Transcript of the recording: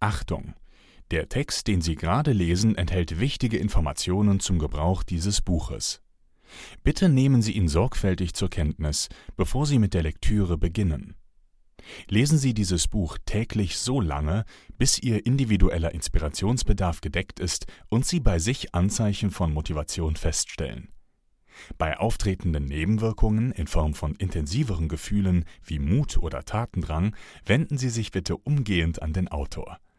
Achtung! Der Text, den Sie gerade lesen, enthält wichtige Informationen zum Gebrauch dieses Buches. Bitte nehmen Sie ihn sorgfältig zur Kenntnis, bevor Sie mit der Lektüre beginnen. Lesen Sie dieses Buch täglich so lange, bis Ihr individueller Inspirationsbedarf gedeckt ist und Sie bei sich Anzeichen von Motivation feststellen. Bei auftretenden Nebenwirkungen in Form von intensiveren Gefühlen wie Mut oder Tatendrang wenden Sie sich bitte umgehend an den Autor.